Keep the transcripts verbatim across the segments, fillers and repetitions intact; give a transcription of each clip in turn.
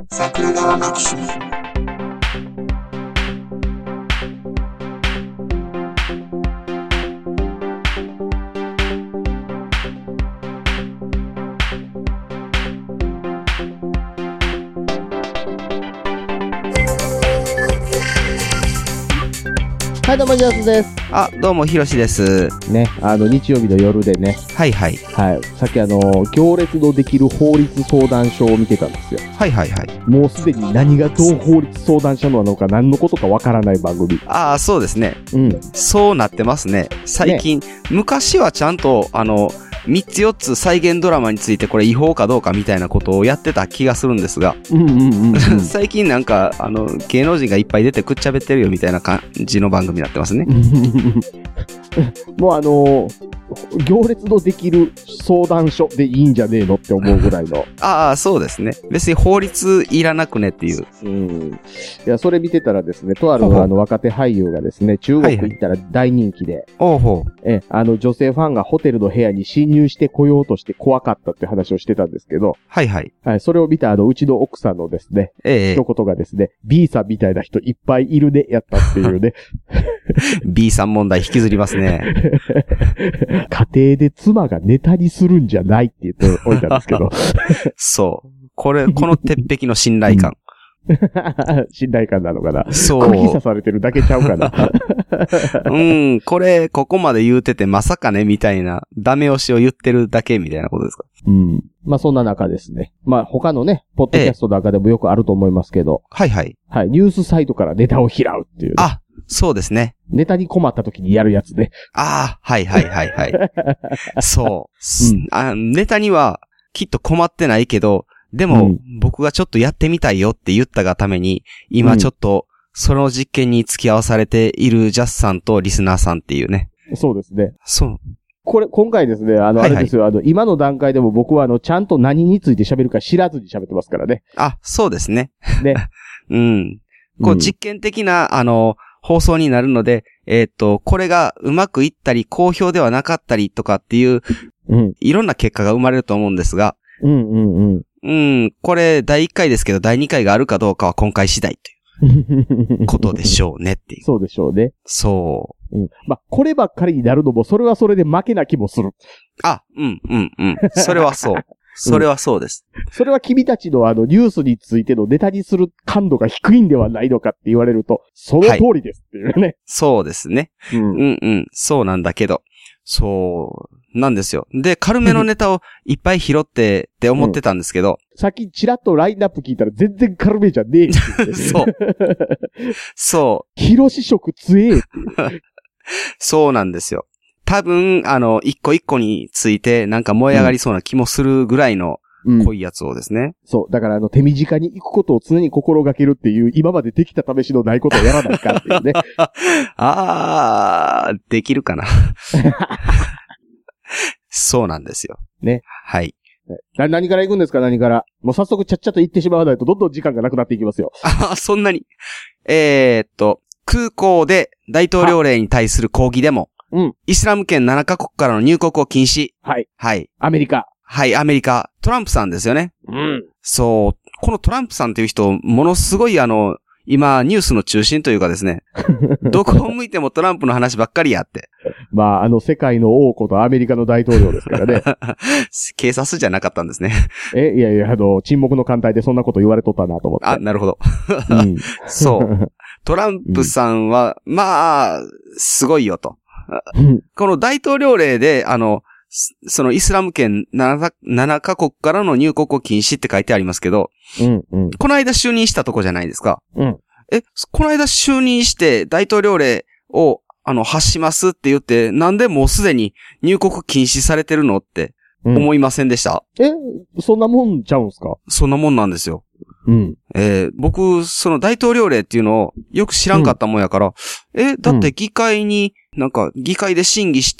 桜川マキシムはい、どうも、ジャスです。 あ、どうも、ひろしです。 ね、あの、日曜日の夜でね。 はいはい。 はい。さっきあの、行列のできる法律相談所を見てたんですよ。 はいはいはい。 もうすでに何がどう法律相談所なのか何のことかわからない番組。 ああ、そうですね。 うん。 そうなってますね。最近、ね、昔はちゃんと、あの、みっつよっつ再現ドラマについてこれ違法かどうかみたいなことをやってた気がするんですが、 うんうんうん、うん、 最近なんかあの芸能人がいっぱい出てくっちゃべってるよみたいな感じの番組になってますね。 もうあのー、行列のできる相談所でいいんじゃねえのって思うぐらいの。 ああ、そうですね。別に法律いらなくねっていう。 うん。いや、それ見てたらですね、とあるあの若手俳優がですね、中国行ったら大人気で、 はいはい、ほうえ、あの女性ファンがホテルの部屋に侵入してこようとして怖かったって話をしてたんですけど、 はいはい。 はい、それを見たあのうちの奥さんのですね、ええ、一言がですね、B さんみたいな人いっぱいいるね、やったっていうね。 B さん問題引きずりますね。 家庭で妻がネタにするんじゃないって言っておいたんですけど。 そう。これ、この鉄壁の信頼感。 信頼感なのかな。 そう。 釘刺されてるだけちゃうかな。 うん、これ、ここまで言うててまさかね、みたいな、ダメ押しを言ってるだけみたいなことですか。 うん。まあそんな中ですね。まあ他のね、ポッドキャストなんかでもよくあると思いますけど。 ええ、はいはい。 はい。ニュースサイトからネタを拾うっていう、ね。 あ、そうですね。 ネタに困った時にやるやつね。 ああ、はいはいはいはい。そう、うん、あ。ネタにはきっと困ってないけど、でも、うん、僕がちょっとやってみたいよって言ったがために、今ちょっとその実験に付き合わされているジャスさんとリスナーさんっていうね。 そうですね。 そう。 これ、今回ですね、あの、はいはい、あれですよ、あの、今の段階でも僕はあの、ちゃんと何について喋るか知らずに喋ってますからね。 あ、そうですね。 ね。 うん。こう、実験的な、うん、あの、放送になるので、えっと、これがうまくいったり、好評ではなかったりとかっていう、うん、いろんな結果が生まれると思うんですが、 うんうんうん。 うん、これだいいっかいですけど、だいにかいがあるかどうかは今回次第ということでしょうねっていう。 そうでしょうね。 そう。 うん。まあ、こればっかりになるのも、それはそれで負けな気もする。 あ、うんうんうん。それはそう。それはそうです、 うん。それは君たちのあのニュースについてのネタにする感度が低いんではないのかって言われると、その通りですっていうね。はい、 そうですね、うん。うんうん。そうなんだけど。そう。なんですよ。で、軽めのネタをいっぱい拾ってって思ってたんですけど。 うん、さっきチラッとラインナップ聞いたら全然軽めじゃねえって。 そう。そう。 ヒロシ色強えって。 そうなんですよ。多分、あの、一個一個についてなんか燃え上がりそうな気もするぐらいの濃いやつをですね。うん、 そう。だからあの、手短に行くことを常に心がけるっていう、今までできた試しのないことをやらないかっていうね。 あー、できるかな。そうなんですよ。 ね。 はい。 な、何から行くんですか、何から。もう早速ちゃっちゃと行ってしまわないと、どんどん時間がなくなっていきますよ。 あ、そんなに。えー、っと、空港で大統領令に対する抗議デモ。うん。イスラム圏ななカ国からの入国を禁止。 はい。 はい。 アメリカ。 はい、アメリカ。トランプさんですよね。 うん。 そう。このトランプさんっていう人、ものすごいあの、今、ニュースの中心というかですね。どこを向いてもトランプの話ばっかりやって。 まあ、あの、世界の王ことアメリカの大統領ですからね。 警察じゃなかったんですね。 え、いやいや、あの、沈黙の艦隊でそんなこと言われとったなと思って。 あ、なるほど。うん、そう。トランプさんは、うん、まあ、すごいよと。この大統領令で、あの、そのイスラム圏 7, 7カ国からの入国を禁止って書いてありますけど、 うんうん、 この間就任したとこじゃないですか。 うん、 え、この間就任して大統領令をあの発しますって言って、なんでもうすでに入国禁止されてるのって思いませんでした、 うん、え、そんなもんちゃうんすか？ そんなもんなんですよ。 うん。 えー、僕、その大統領令っていうのをよく知らんかったもんやから、うん、え、だって議会に、なんか議会で審議して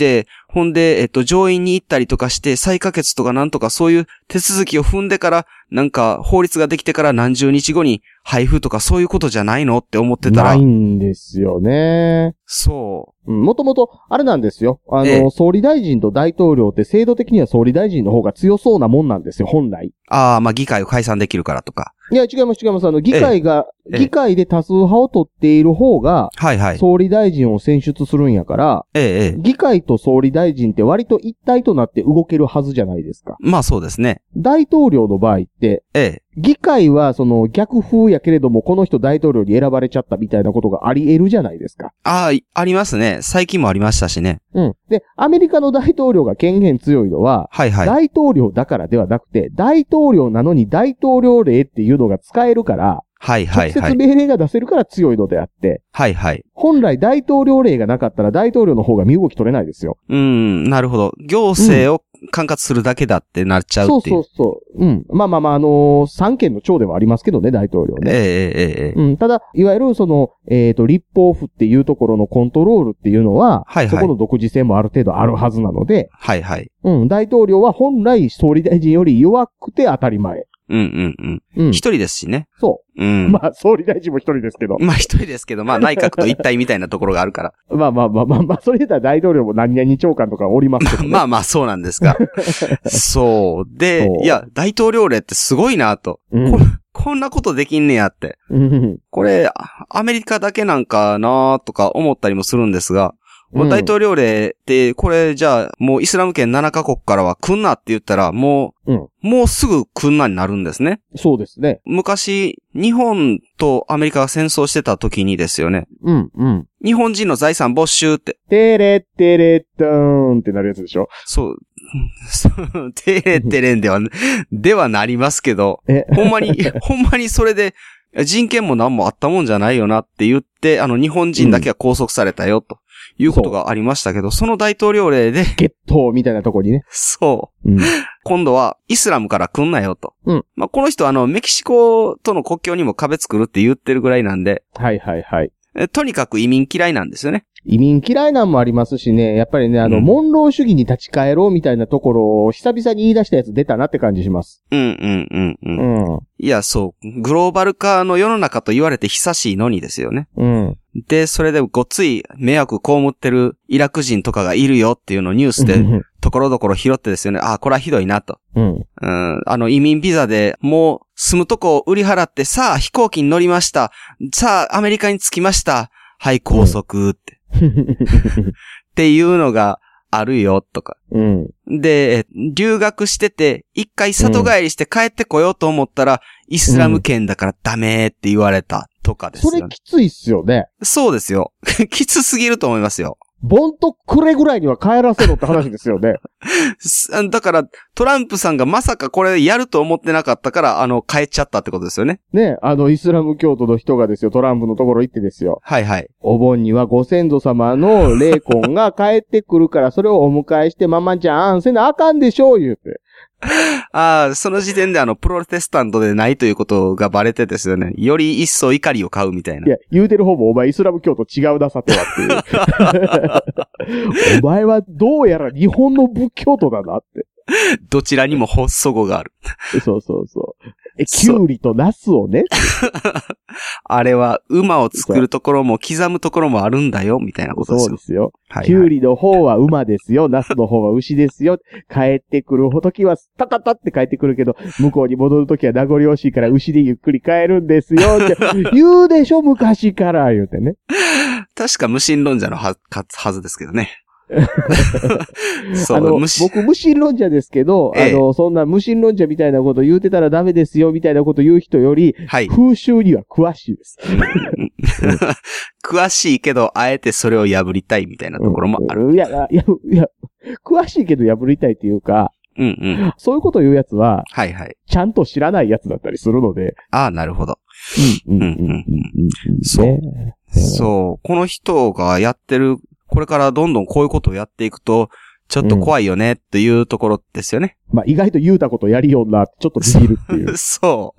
ほんで、えっと、上院に行ったりとかして、再可決とかなんとかそういう手続きを踏んでから、なんか、法律ができてから何十日後に配布とかそういうことじゃないのって思ってたら。 ないんですよね。 そう。 もともと、あれなんですよ。あの、 ええ、 総理大臣と大統領って制度的には総理大臣の方が強そうなもんなんですよ、本来。 ああ、まあ、議会を解散できるからとか。 いや、違います、違います。あの、議会が、 ええ、 議会で多数派を取っている方が、 はいはい。 総理大臣を選出するんやから、 ええ、ええ。 議会と総理大臣って割と一体となって動けるはずじゃないですか。 まあそうですね。 大統領の場合って、 ええ。 議会はその逆風やけれどもこの人大統領に選ばれちゃったみたいなことがあり得るじゃないですか。 ああ、ありますね。最近もありましたしね。 うん。で、アメリカの大統領が権限強いのは、 はいはい。 大統領だからではなくて、大統領なのに大統領令っていうのが使えるから、 はいはいはい。 直接命令が出せるから強いのであって、 はいはい。 本来大統領令がなかったら大統領の方が身動き取れないですよ。 うーん、なるほど。行政を管轄するだけだってなっちゃうっていう。 そうそうそう。うん。まあまあまあ、あのー、三権の長ではありますけどね、大統領ね。 ええええええ。 うん。ただ、いわゆるその、えっと、立法府っていうところのコントロールっていうのは、 はいはいそこの独自性もある程度あるはずなので、 はいはい。 うん。大統領は本来総理大臣より弱くて当たり前。 うんうんうん。 うん。 一人ですしね。 そう。 うん。 まあ、総理大臣も一人ですけど。 まあ一人ですけど、まあ内閣と一体みたいなところがあるから。 まあまあまあまあまあ、それ言ったら大統領も何々長官とかおりますけど、ね。 まあまあそうなんですが。そう。で、 そういや、大統領令ってすごいなと。 うんここんなことできんねやって。 うんこれ、アメリカだけなんかなとか思ったりもするんですが、 うん、 大統領令って、これじゃあ、もうイスラム圏ななカ国からは来んなって言ったら、もう、うん、もうすぐ来んなになるんですね。 そうですね。 昔、日本とアメリカが戦争してた時にですよね。 うん、うん。 日本人の財産没収って。 テレッテレットーンってなるやつでしょ？ そう。テレッテレンでは、ではなりますけど、ほんまに、ほんまにそれで、人権も何もあったもんじゃないよなって言って、あの日本人だけは拘束されたよと。いうことがありましたけど、そ, その大統領令で。 ゲットみたいなとこにね。 そう、 うん。 今度はイスラムから来んなよと。 うん。 まあ、この人はあの、メキシコとの国境にも壁作るって言ってるぐらいなんで。 はいはいはい。 とにかく移民嫌いなんですよね。 移民嫌いなんもありますしね、やっぱりね、あの、うん、モンロー主義に立ち返ろうみたいなところを久々に言い出したやつ出たなって感じします。 うんうんうんうん。 うん。 いや、そう。グローバル化の世の中と言われて久しいのにですよね。 うん。 で、それでごっつい迷惑被ってるイラク人とかがいるよっていうのをニュースでところどころ拾ってですよね。ああ、これはひどいなと。 うん。 うん。あの移民ビザでもう住むとこを売り払って、さあ飛行機に乗りました。さあアメリカに着きました。はい、拘束って。うん、っていうのがあるよとか。 うん。 で、留学してて、一回里帰りして帰ってこようと思ったら、イスラム圏だからダメって言われたとかですよね。 それきついっすよね。 そうですよ。きつすぎると思いますよ。 ボンとくれぐらいには帰らせろって話ですよね。 だから、トランプさんがまさかこれやると思ってなかったから、あの、帰っちゃったってことですよね。 ね、あの、イスラム教徒の人がですよ、トランプのところ行ってですよ。 はいはい。 お盆にはご先祖様の霊魂が帰ってくるから、それをお迎えして、ママちゃん、せなあかんでしょう、言うて。 ああ、その時点であの、プロテスタントでないということがバレてですよね。より一層怒りを買うみたいな。 いや、言うてる方もお前イスラム教徒違うなさてはっていう。お前はどうやら日本の仏教徒だなって。 どちらにも発祖語がある。 そうそうそう。え、キュウリとナスをね。 あれは馬を作るところも刻むところもあるんだよ、みたいなことですよ。 そうですよ。 はいはい、 キュウリの方は馬ですよ。ナスの方は牛ですよ。帰ってくるときはタタタって帰ってくるけど、向こうに戻るときは名残惜しいから牛でゆっくり帰るんですよって言うでしょ、昔から言うてね。 確か無神論者のは、はずですけどね。そうあの、僕無神論者ですけど、ええ、あの、そんな無神論者みたいなこと言うてたらダメですよみたいなこと言う人より、はい、風習には詳しいです。 詳しいけど、あえてそれを破りたいみたいなところもある。 うん、いや、いや、いや、詳しいけど破りたいっていうか、 うんうん、 そういうことを言うやつは、 はいはい。 ちゃんと知らないやつだったりするので。 ああ、なるほど。 うんうんうんうん、 そう、ね。そう。この人がやってる、これからどんどんこういうことをやっていくと、 ちょっと怖いよね、っていうところですよね。 まあ、意外と言うたことやりような、ちょっとビビるっていう。 そう。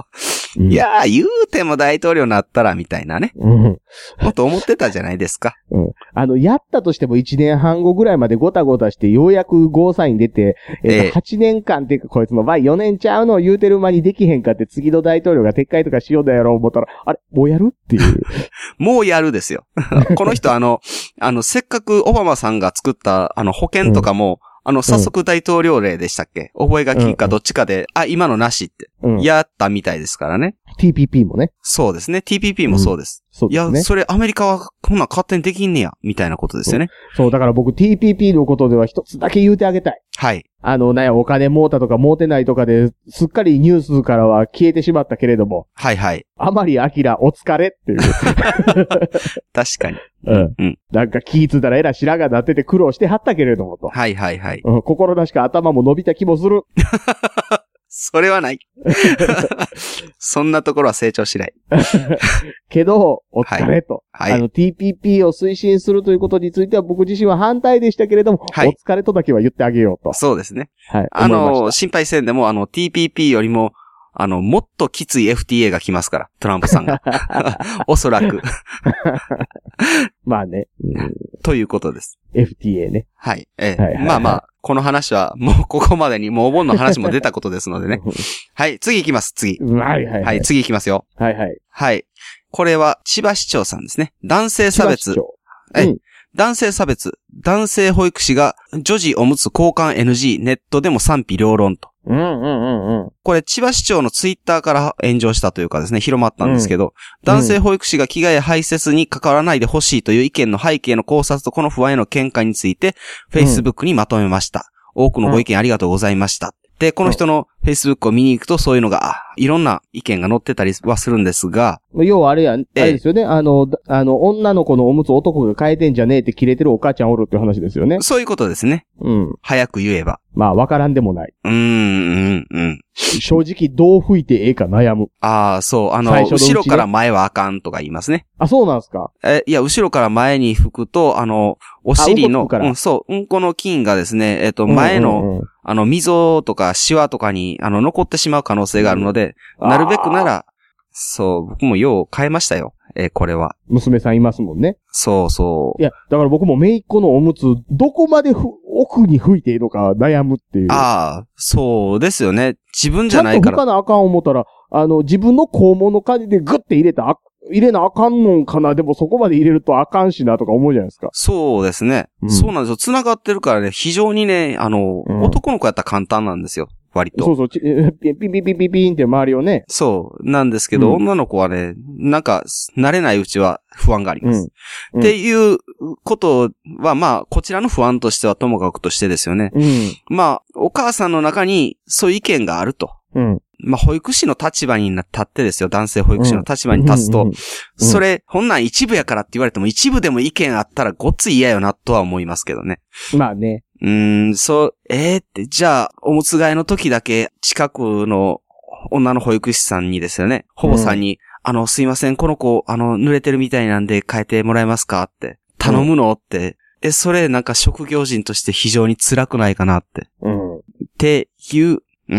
うん、 いやー、言うても大統領になったら、みたいなね。うん。もっと思ってたじゃないですか。 うん。あの、やったとしてもいちねんはん後ぐらいまでごたごたして、ようやくゴーサイン出て、えっと、はちねんかんっていうか、こいつの場合よねんちゃうのを言うてる間にできへんかって、次の大統領が撤回とかしようだやろう思ったら、あれ、もうやるっていう。 もうやるですよ。この人、あの、あの、せっかくオバマさんが作った、あの、保険とかも、うんあの、早速大統領令でしたっけ、うん、覚書かどっちかで、うん、あ、今のなしって、うん、やったみたいですからね。 ティーピーピー もね。 そうですね。ティーピーピー もそうです。うん、そうですね。いや、それアメリカはこんなん勝手にできんねや、みたいなことですよね。 そう、そうだから僕 ティーピーピー のことでは一つだけ言うてあげたい。 はい。 あの、なんや、お金儲ったとか儲てないとかで、すっかりニュースからは消えてしまったけれども。 はいはい。 甘利明お疲れっていう。 確かに。 うん。うん。なんか気ぃついたらえら白髪なってて苦労してはったけれどもと。 はいはいはい。 うん、心なしか頭も伸びた気もする。 それはない。そんなところは成長しない。 けど、お疲れと、はいはい。あの、ティーピーピー を推進するということについては僕自身は反対でしたけれども、はい、お疲れとだけは言ってあげようと。 そうですね。 はい。 あの、心配せんでも、あの、ティーピーピー よりも、あの、もっときつい エフティーエー が来ますから、トランプさんが。おそらく。 まあね、 うん。ということです。 エフティーエー ね。 はい。ええはいはいはい、まあまあ、この話はもうここまでに、もうお盆の話も出たことですのでね。はい、次行きます、次。 はいはいはい。 はい、次行きますよ。 はいはい。 はい。これは千葉市長さんですね。男性差別。え、うん、男性差別。男性保育士が女児おむつ交換 エヌジー、ネットでも賛否両論と。 うんうんうんうん。 これ、千葉市長のツイッターから炎上したというかですね、広まったんですけど、うん、男性保育士が着替え排泄に関わらないでほしいという意見の背景の考察とこの不安への見解について、Facebook にまとめました。うん、多くのご意見ありがとうございました。で、この人の Facebook を見に行くとそういうのが、いろんな意見が載ってたりはするんですが。 要はあれや、あれですよね。あの、あの、女の子のおむつ男が変えてんじゃねえってキレてるお母ちゃんおるっていう話ですよね。 そういうことですね。 うん。 早く言えば。 まあ、わからんでもない。 うーん、うん、うん。 正直、どう吹いてええか悩む。 ああ、そう。あの、ね、後ろから前はあかんとか言いますね。 あ、そうなんすか？ え、いや、後ろから前に吹くと、あの、お尻の、うん、そう、うんこの菌がですね、えっと、前の、うんうんうん、あの、溝とかシワとかに、あの、残ってしまう可能性があるので、うん、なるべくなら、そう、僕もよう変えましたよ。えー、これは。 娘さんいますもんね。 そうそう。 いや、だから僕も姪っ子のおむつ、どこまでふ奥に吹いていいのか悩むっていう。 ああ、そうですよね。自分じゃないから。 ちゃんと吹かなあかん思ったら、あの、自分の肛門の感じでグッて入れた、入れなあかんのんかな。でもそこまで入れるとあかんしなとか思うじゃないですか。 そうですね。うん、そうなんですよ。繋がってるからね、非常にね、あの、うん、男の子やったら簡単なんですよ。割と。 そうそう、ピンピンピンピンピンピンって周りをね。 そう。なんですけど、うん、女の子はね、なんか、慣れないうちは不安があります。うん、っていうことは、まあ、こちらの不安としてはともかくとしてですよね。うん、まあ、お母さんの中にそういう意見があると。うん、まあ、保育士の立場に立ってですよ。男性保育士の立場に立つと、うん、それ、ほんなん一部やからって言われても、一部でも意見あったらごっつい嫌よなとは思いますけどね。 まあね。 うーん、そう、えーって、じゃあ、おむつ替えの時だけ、近くの女の保育士さんにですよね、保母さんに、うん、あの、すいません、この子、あの、濡れてるみたいなんで変えてもらえますかって、頼むのって、うん、え、それなんか職業人として非常に辛くないかなって。うん。っていう、うん。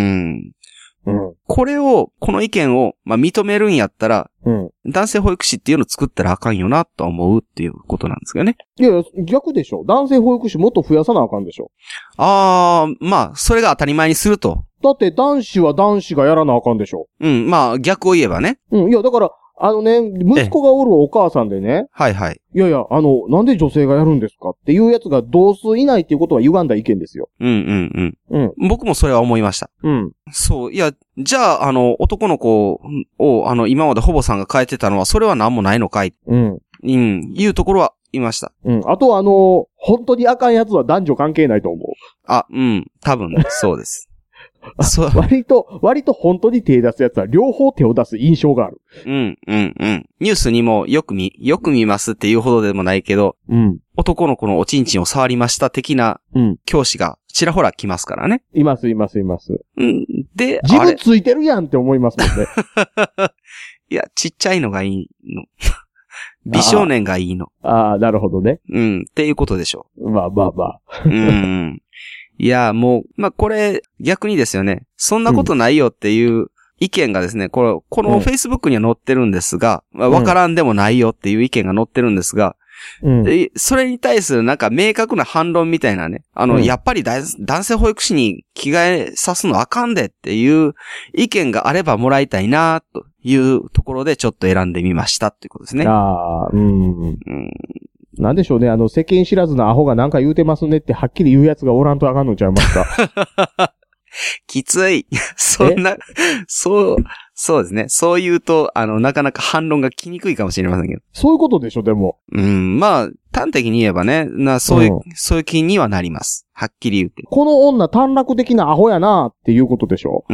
うん、これを、この意見を、まあ、認めるんやったら、うん、男性保育士っていうのを作ったらあかんよな、と思うっていうことなんですよね。 いや、逆でしょ。男性保育士もっと増やさなあかんでしょ。 あー、まあ、それが当たり前にすると。 だって男子は男子がやらなあかんでしょ。 うん、まあ、逆を言えばね。 うん、いや、だから、あのね、息子がおるお母さんでね。 はいはい。 いやいや、あの、なんで女性がやるんですかっていうやつが同数いないっていうことは歪んだ意見ですよ。 うんうんうん。うん。僕もそれは思いました。うん。そう。いや、じゃあ、あの、男の子を、あの、今まで保母さんが変えてたのは、それは何もないのかい。うん。うん。いうところは言いました。 うん。あとは、あの、本当にあかんやつは男女関係ないと思う。 あ、うん。多分、そうです。 そう割と、割と本当に手出すやつは両方手を出す印象がある。 うん、うん、うん。ニュースにもよく見、よく見ますっていうほどでもないけど、うん。男の子のおちんちんを触りました的な、教師がちらほら来ますからね。 います、います、います。 うん。で、 自分ついてるやんって思いますもんね。 いや、ちっちゃいのがいいの。美少年がいいの。 ああ、なるほどね。 うん、っていうことでしょう。まあまあまあ。 うん。 いや、もう、まあ、これ、逆にですよね。そんなことないよっていう意見がですね、この、この Facebook には載ってるんですが、まあ、わからんでもないよっていう意見が載ってるんですが、うん、それに対するなんか明確な反論みたいなね、あの、うん、やっぱり男性保育士に着替えさすのあかんでっていう意見があればもらいたいなというところでちょっと選んでみましたっていうことですね。 ああ、うん。うんなんでしょうね、あの、世間知らずのアホがなんか言うてますねってはっきり言うやつがおらんとあかんのちゃいますか。 きつい。そんな、そう、そうですね。そう言うと、あの、なかなか反論が来にくいかもしれませんけど。 そういうことでしょ、でも。 うん、まあ、端的に言えばね、な、そういう、うん、そういう気にはなります。はっきり言って。 この女短絡的なアホやなっていうことでしょ。 うん。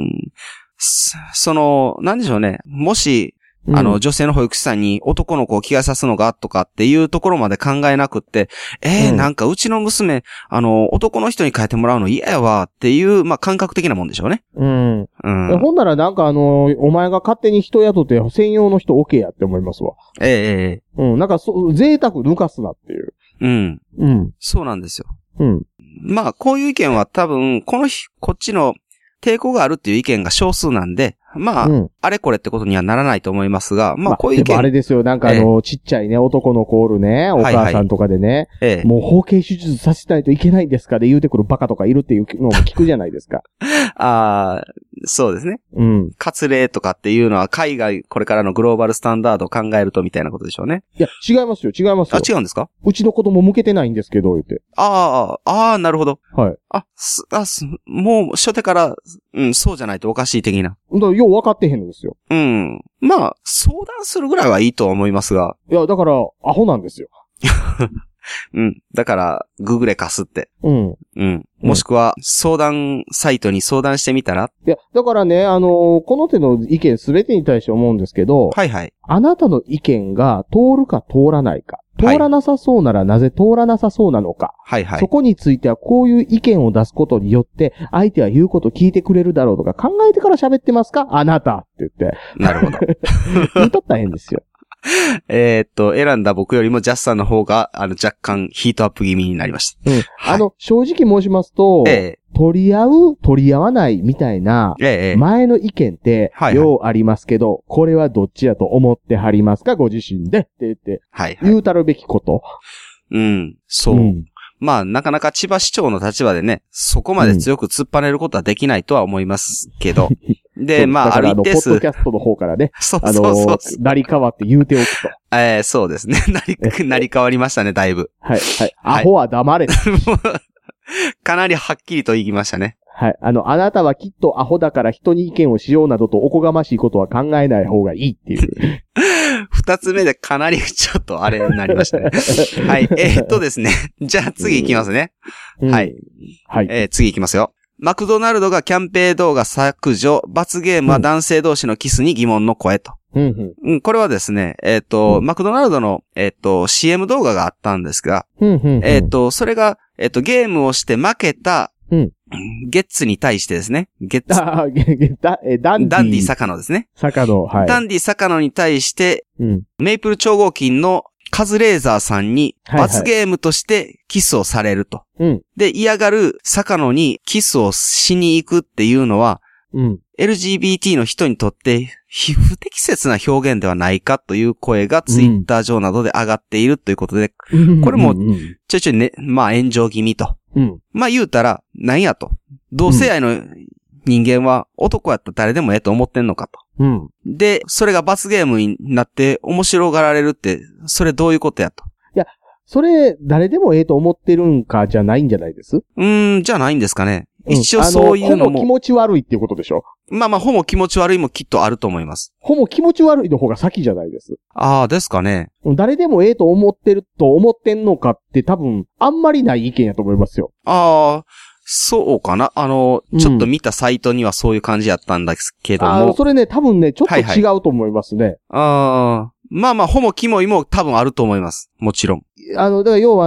その、なんでしょうね。もし、あの、女性の保育士さんに男の子を着替えさすのがとかっていうところまで考えなくって、えー、うん、なんかうちの娘、あの、男の人に変えてもらうの嫌やわっていう、まあ、感覚的なもんでしょうね。 うん。うん。ほんならなんかあの、お前が勝手に人雇って専用の人 OK やって思いますわ。 ええええ。 うん。なんかそ、贅沢抜かすなっていう。 うん。うん。そうなんですよ。 うん。 まあ、こういう意見は多分、この日、こっちの抵抗があるっていう意見が少数なんで、まあ、うん、あれこれってことにはならないと思いますが、まあ、こういう意見。 まあ、でもあれですよ、なんかあの、ええ、ちっちゃいね、男の子おるね、お母さんとかでね、はいはいええ、もう包茎手術させないといけないんですかで言うてくるバカとかいるっていうのも聞くじゃないですか。 ああ、そうですね。うん。割礼とかっていうのは海外、これからのグローバルスタンダードを考えるとみたいなことでしょうね。 いや、違いますよ、違いますよ。 あ、違うんですか？ うちの子供向けてないんですけど、言って。 ああ、ああ、なるほど。 はい。 あ、す、あ、す、もう、初手から、うん、そうじゃないとおかしい的な。 だからよう分かってへんのですよ。 うん。まあ、相談するぐらいはいいとは思いますが。 いや、だから、アホなんですよ。 うん。だから、ググレ貸すって。 うん。 うん。もしくは、相談サイトに相談してみたら？ いや、だからね、あのー、この手の意見すべてに対して思うんですけど、 はいはい。 あなたの意見が通るか通らないか。通らなさそうならなぜ通らなさそうなのか。 はいはい。 そこについてはこういう意見を出すことによって、相手は言うこと聞いてくれるだろうとか考えてから喋ってますかあなたって言って。 なるほど。 言うとったら変ですよ。 えっと、選んだ僕よりもジャスさんの方が、あの、若干ヒートアップ気味になりました。 うん。はい、あの、正直申しますと、ええ、取り合う、取り合わないみたいな、ええ、前の意見って、はいはい、ようありますけど、これはどっちやと思ってはりますかご自身でって言って、はいはい、言うたるべきこと。 うん、そう。うんまあ、なかなか千葉市長の立場でね、そこまで強く突っ張れることはできないとは思いますけど。うん、で、まあ、ある一定数。 ポッドキャストの方からね。 そうそうそうそう。 あのー、なり変わって言うておくと。 えー、そうですね。なり、なり変わりましたね、だいぶ。 はい、はい。アホは黙れ。 かなりはっきりと言いましたね。 はい。あの、あなたはきっとアホだから人に意見をしようなどとおこがましいことは考えない方がいいっていう。 二つ目でかなりちょっとあれになりましたね。はい。えー、っとですね。じゃあ次行きますね。うん、はい。 はい。 えー、次行きますよ。マクドナルドがキャンペーン動画削除、罰ゲームは男性同士のキスに疑問の声と。 うんうんうん、これはですね、えっ、ー、と、うん、マクドナルドの、えっ、ー、と、シーエム 動画があったんですが、 うんうんうん、 えっ、ー、と、それが、えっ、と、ゲームをして負けた、 うん、 ゲッツに対してですね。ゲッツ。 あゲゲダえダンディ。 ダンディ坂野ですね。 坂野、はい。 ダンディ坂野に対して、 うん、 メイプル超合金のカズレーザーさんに罰ゲームとしてキスをされると。 はいはい、 で、嫌がる坂野にキスをしに行くっていうのは、 うん、 エルジービーティー の人にとって不適切な表現ではないかという声がツイッター上などで上がっているということで、うん、これもちょいちょいね、まあ炎上気味と。 うん、 まあ言うたら、なんやと。同性愛の人間は男やったら誰でもええと思ってんのかと。 うん、 で、それが罰ゲームになって面白がられるって、それどういうことやと。 いや、それ誰でもええと思ってるんかじゃないんじゃないです？ うーん、じゃないんですかね。一応そういうのも。 ほぼ気持ち悪いっていうことでしょ？ まあまあ、ほぼ気持ち悪いもきっとあると思います。 ほぼ気持ち悪いの方が先じゃないです。 ああ、ですかね。 誰でもええと思ってると思ってんのかって多分、あんまりない意見やと思いますよ。 ああ、そうかな。あの、ちょっと見たサイトにはそういう感じやったんですけども。 ああ、それね、多分ね、ちょっと違うと思いますね。はいはい、 ああ、まあまあ、ほぼキモいも多分あると思います。もちろん。 あの、だから要はあの、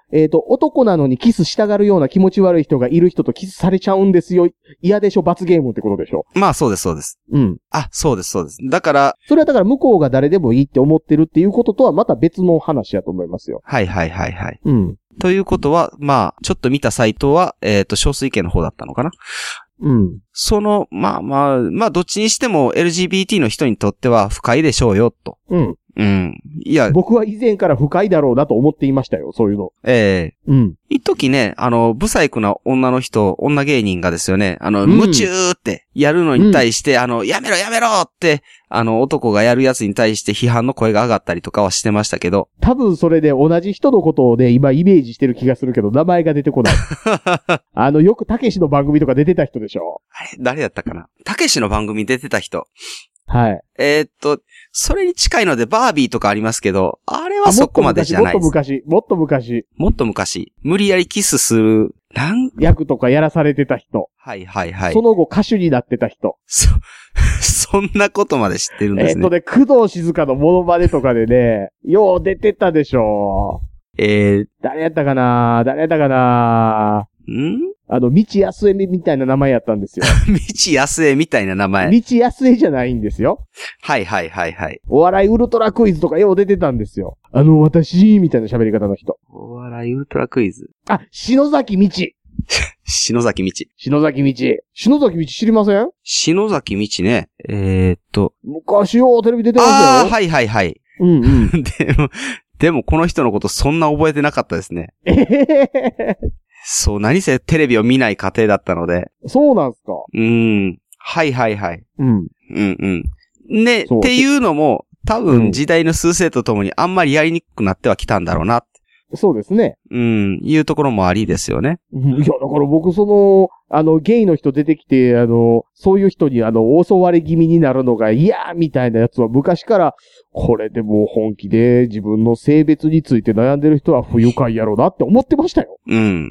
えっと、男なのにキスしたがるような気持ち悪い人がいる人とキスされちゃうんですよ。嫌でしょ罰ゲームってことでしょ。 まあそうです、そうです。 うん。 あ、そうです、そうです。だから、 それはだから向こうが誰でもいいって思ってるっていうこととはまた別の話やと思いますよ。 はいはいはいはい。 うん。 ということは、まあ、ちょっと見たサイトは、えっと、少数意見の方だったのかな。 うん。 その、まあまあ、まあ、どっちにしても エルジービーティー の人にとっては不快でしょうよ、と。 うん。 うん。いや。 僕は以前から不快だろうなと思っていましたよ、そういうの。 ええー。 うん。 一時ね、あの、ブサイクな女の人、女芸人がですよね、あの、うん、夢中ってやるのに対して、うん、あの、やめろやめろって、あの、男がやるやつに対して批判の声が上がったりとかはしてましたけど。 多分それで同じ人のことをね、今イメージしてる気がするけど、名前が出てこない。あの、よくたけしの番組とか出てた人でしょ。 あれ、誰やったかな。たけしの番組出てた人。 はい。 えー、っと、それに近いのでバービーとかありますけど、あれはそこまでじゃないです。 もっと昔、もっと昔。 もっと昔。無理やりキスする、なん役とかやらされてた人。 はいはいはい。 その後歌手になってた人。 そ、そんなことまで知ってるんですね。 えー、っとね、工藤静香のモノマネとかでね、よう出てたでしょ。 えー、 誰やったかな誰やったかなんあの、道安江みたいな名前やったんですよ。 道安江みたいな名前。 道安江じゃないんですよ。 はいはいはいはい。 お笑いウルトラクイズとかよう出てたんですよ。あの、私、みたいな喋り方の人。 お笑いウルトラクイズ。 あ、篠崎道。 篠崎道。 篠崎道。篠崎道知りません？ 篠崎道ね。えー、っと。 昔よ、テレビ出てますよ。 ああ、はいはいはい。 うんうん。 でも、でもこの人のことそんな覚えてなかったですね。 えへへへ。 そう、何せテレビを見ない家庭だったので。 そうなんすか。 うーん。はいはいはい。 うん。 うんうん。ね、っていうのも、多分時代の趨勢とともにあんまりやりにくくなってはきたんだろうな。 そうですね。 うん、いうところもありですよね。 いや、だから僕その、あの、ゲイの人出てきて、あの、そういう人にあの、襲われ気味になるのが嫌みたいなやつは昔から、これでもう本気で自分の性別について悩んでる人は不愉快やろうなって思ってましたよ。 うん。うん、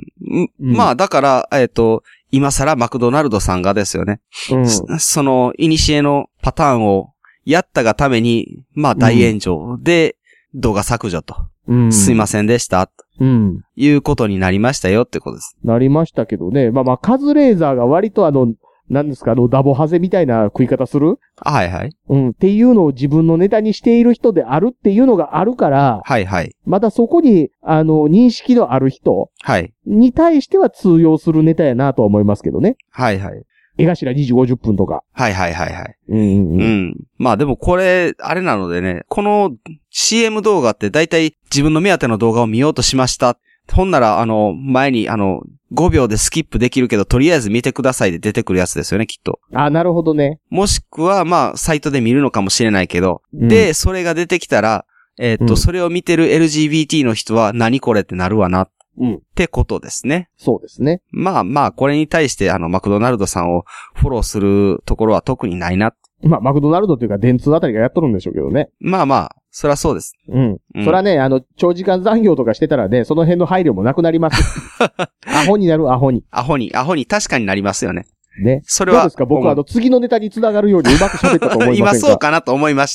まあ、だから、えっと、今更マクドナルドさんがですよね。うん、そ, その、イニシエのパターンをやったがために、まあ大炎上で動画削除と。うん、すいませんでした。うん。いうことになりましたよってことです。 なりましたけどね。まあまあ、カズレーザーが割とあの、何ですか、あの、ダボハゼみたいな食い方する？ はいはい。 うん。っていうのを自分のネタにしている人であるっていうのがあるから。 はいはい。 またそこに、あの、認識のある人。 はい。 に対しては通用するネタやなと思いますけどね。 はいはい。 絵頭にじごじゅっぷんとか。 はいはいはいはい。 うんうんうん。 うん。まあでもこれ、あれなのでね、この シーエム 動画って大体自分の目当ての動画を見ようとしました。ほんなら、あの、前に、あの、ごびょうでスキップできるけど、とりあえず見てくださいで出てくるやつですよね、きっと。 あ、なるほどね。 もしくは、まあ、サイトで見るのかもしれないけど、 うん、 で、それが出てきたら、えー、っと、うん、それを見てる エルジービーティー の人は何これってなるわな。 うん。 ってことですね。 そうですね。 まあまあ、これに対して、あの、マクドナルドさんをフォローするところは特にないな。 まあ、マクドナルドというか、電通あたりがやっとるんでしょうけどね。 まあまあ、そりゃそうです。 うん。うん、そりゃね、あの、長時間残業とかしてたらね、その辺の配慮もなくなります。アホになる、アホに。 アホに、アホに確かになりますよね。 ね。 それは。 どうですか？僕はあの、次のネタに繋がるようにうまく喋ったと思います。 今そうかなと思いました。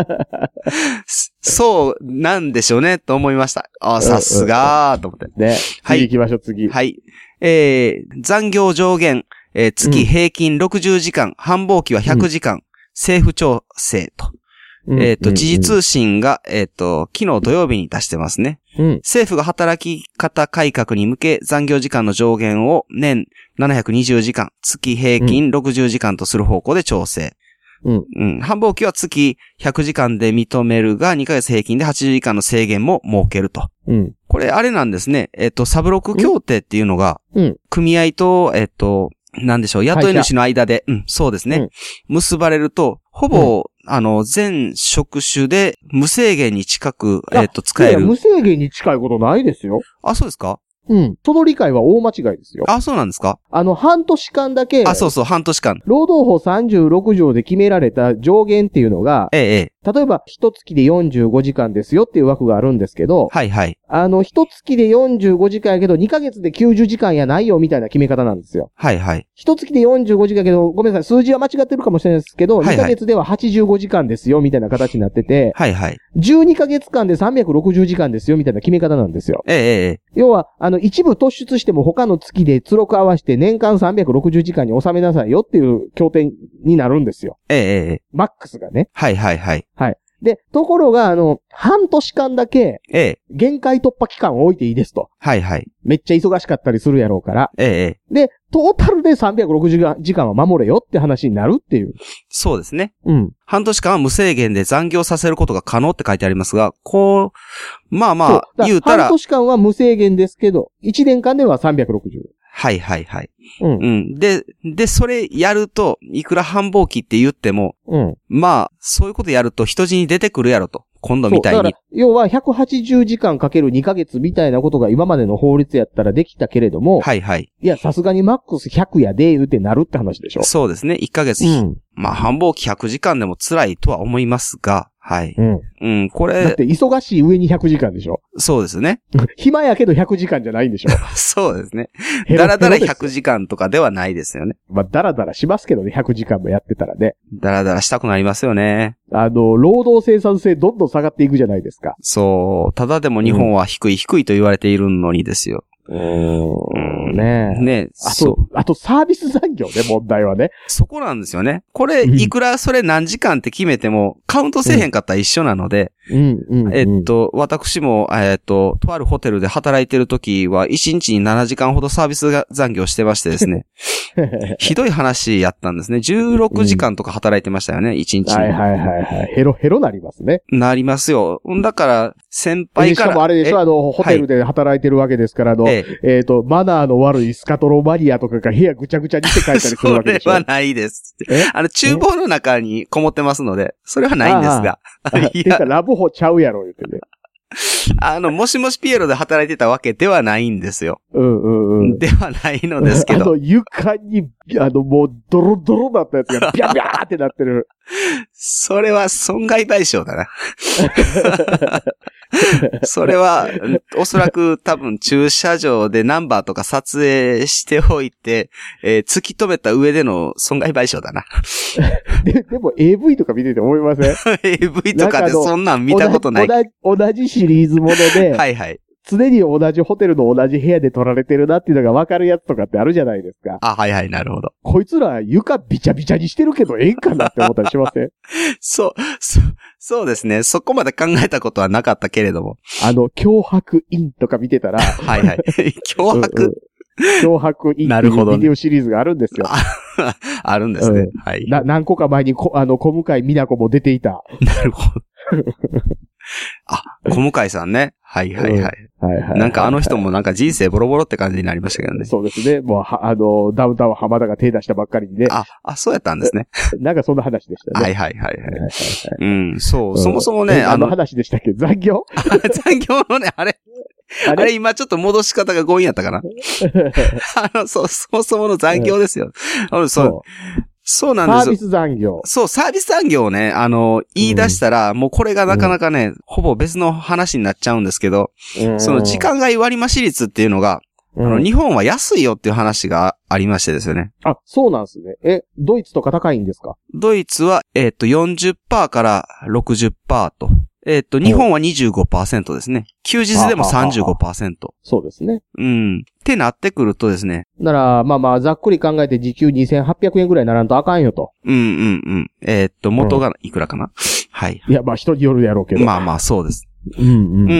そうなんでしょうね、と思いました。あ、さすがー、と思って。 ね。次行きましょう、次。 はい。えー、残業上限、えー、月平均ろくじゅうじかん、うん、繁忙期はひゃくじかん、うん、政府調整と。えっと、時事通信が、えっと、昨日土曜日に出してますね。うん、政府が働き方改革に向け残業時間の上限を年ななひゃくにじゅうじかん、月平均ろくじゅうじかんとする方向で調整。うん。うん。繁忙期は月ひゃくじかんで認めるが、にかげつ平均ではちじゅうじかんの制限も設けると。うん。これ、あれなんですね。えっと、サブロック協定っていうのが、うん。組合と、えっと、なんでしょう、雇い主の間で、うん、そうですね。うん、結ばれると、ほぼ、うん、あの、全職種で無制限に近く、えっと、使える。 いやいや、無制限に近いことないですよ。 あ、そうですか？ うん。その理解は大間違いですよ。 あ、そうなんですか？ あの、半年間だけ。 あ、そうそう、半年間。 労働法さんじゅうろく条で決められた上限っていうのが、 ええ。 例えば、一月でよんじゅうごじかんですよっていう枠があるんですけど、 はいはい。 あの、一月でよんじゅうごじかんやけど、にかげつできゅうじゅうじかんやないよみたいな決め方なんですよ。 はいはい。 一月でよんじゅうごじかんやけど、ごめんなさい、数字は間違ってるかもしれないですけど、 はいはいにかげつでははちじゅうごじかんですよみたいな形になってて、 はいはい。 じゅうにかげつかんでさんびゃくろくじゅうじかんですよみたいな決め方なんですよ。 ええええ。 要は、あの、一部突出しても他の月で都録合わせて年間さんびゃくろくじゅうじかんに収めなさいよっていう協定になるんですよ。 ええええ。 マックスがね。 はいはいはい。 はい。で、ところが、あの、半年間だけ、 ええ。 限界突破期間を置いていいですと。 はいはい。 めっちゃ忙しかったりするやろうから。 ええええ。 で、トータルでさんびゃくろくじゅうじかんは守れよって話になるっていう。 そうですね。 うん。 半年間は無制限で残業させることが可能って書いてありますが、こう、まあまあ、言うたら。 半年間は無制限ですけど、いちねんかんではさんびゃくろくじゅう。 はいはいはい。 うん。 うん。で、で、それやると、いくら繁忙期って言っても、 うん。 まあ、そういうことやると人死に出てくるやろと。今度みたいに。 だから要はひゃくはちじゅうじかんかけるにかげつみたいなことが今までの法律やったらできたけれども。 はいはい。 いや、さすがにマックスひゃくやで、言うてなるって話でしょ。 そうですね。いっかげつ。うん、まあ、繁忙期ひゃくじかんでも辛いとは思いますが、はい。うん。うん、これ。 だって忙しい上にひゃくじかんでしょ。 そうですね。 暇やけどひゃくじかんじゃないんでしょ。 そうですね。だらだらひゃくじかんとかではないですよね。 まあ、だらだらしますけどね、ひゃくじかんもやってたらね。 だらだらしたくなりますよね。 あの、労働生産性どんどん下がっていくじゃないですか。 そう。ただでも日本は低い、うん、低いと言われているのにですよ。 うーん。ねえ。 ねえ。 あと、あとサービス残業ね、問題はね。 そこなんですよね。これ、いくらそれ何時間って決めても、カウントせえへんかったら一緒なので、 うん、うん、うん。 えっと、私も、えっと、とあるホテルで働いてるときは、いちにちにななじかんほどサービス残業してましてですね。ひどい話やったんですね。じゅうろくじかんとか働いてましたよね、いちにちに。 はいはいはいはい。ヘロヘロなりますね。 なりますよ。だから、先輩から。 しかもあれでしょ、あの、ホテルで働いてるわけですから、あの、えっ、えー、と、マナーの悪いスカトロマニアとかが部屋ぐちゃぐちゃにして帰ったりするわけでしょ。 それはないです。あの、厨房の中にこもってますので、それはないんですが。 あいや、ラブホちゃうやろ、言ってね。 あの、もしもしピエロで働いてたわけではないんですよ。 うんうんうん。 ではないのですけど。 あの、床に、あの、もう、ドロドロだったやつが、ビャビャーってなってる。 それは損害賠償だな。それは、おそらく多分駐車場でナンバーとか撮影しておいて、えー、突き止めた上での損害賠償だな。 で, でも エーブイ とか見てて思いません？ エーブイ とかでそんなん見たことない。 同じ、同じシリーズもので、 はいはい。 常に同じホテルの同じ部屋で撮られてるなっていうのが分かるやつとかってあるじゃないですか。 あ、はいはい、なるほど。 こいつら床ビチャビチャにしてるけどええんかなって思ったりしません？ そう、そう、そうですね。そこまで考えたことはなかったけれども。 あの、脅迫インとか見てたら。 はいはい。脅迫、うんうん、脅迫インっていうビデオシリーズがあるんですよ。 あ, あるんですね、うん。はい。 な、何個か前にこ、あの、小向井美奈子も出ていた。 なるほど。あ、小向井さんね。はいはいはい。うん、はいはい。なんかあの人もなんか人生ボロボロって感じになりましたけどね。 そうですね。もう、は、あの、ダウンタウン浜田が手出したばっかりにね。 あ、あ、そうやったんですね。 なんかそんな話でしたね。 はいはいはいはい。はいはいはい、うん、そう、うん、そもそもね、 あの話でしたっけ？残業残業のね、あれ。あれ、あれ今ちょっと戻し方が強引やったかな。あの、そう、そもそもの残業ですよ。うん、そう。そうなんですよ。 サービス残業。 そう、サービス残業をね、あの、言い出したら、うん、もうこれがなかなかね、うん、ほぼ別の話になっちゃうんですけど、うん、その時間外割増率っていうのが、うん、あの、日本は安いよっていう話がありましてですよね。 あ、そうなんですね。え、ドイツとか高いんですか？ ドイツは、えっと、よんじゅっパーセント から ろくじゅっパーセント と。えっと、日本は にじゅうごパーセント ですね。休日でも さんじゅうごパーセント。 そうですね。 うん。ってなってくるとですね。 なら、まあまあ、ざっくり考えて時給にせんはっぴゃくえんぐらいならんとあかんよと。 うんうんうん。えー、っと、元がいくらかな、うん、はい。 いや、まあ人によるやろうけど。 まあまあ、そうです。 うんうん、うん。うん。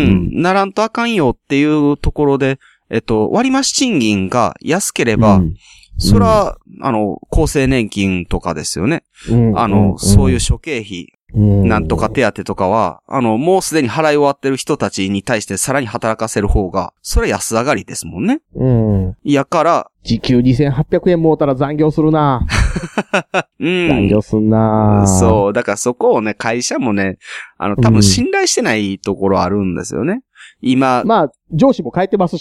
ならんとあかんよっていうところで、えっと、割増賃金が安ければ、うん、そら、うん、あの、厚生年金とかですよね。うん、あの、うん、そういう諸経費。なんとか手当とかは、あの、もうすでに払い終わってる人たちに対してさらに働かせる方が、それ安上がりですもんね。うん。やから、 時給にせんはっぴゃくえんもうたら残業するなうん。残業すんなそう。だからそこをね、会社もね、あの、多分信頼してないところあるんですよね。今。 まあ、上司も変えてますしね。